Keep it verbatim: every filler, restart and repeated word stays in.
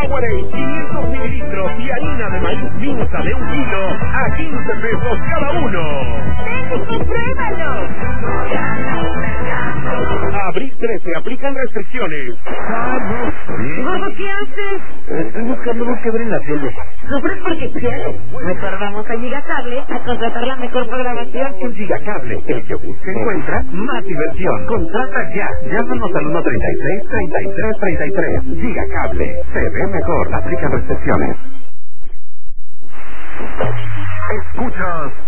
Powerade quinientos mililitros y harina de maíz minza de un kilo a quince pesos cada uno. ¡Ven y compruébalo! Abril trece, aplican restricciones. Gordo, ¿qué haces? Estoy buscando lo que ver en la tele. Sufres porque quieres. Mejor vamos a Gigacable a contratar la mejor programación. En Gigacable, el que busca encuentra más diversión. Contrata ya. Llámanos al uno treinta y seis, treinta y tres, treinta y tres. Gigacable. Se ve mejor. Aplica restricciones. Escuchas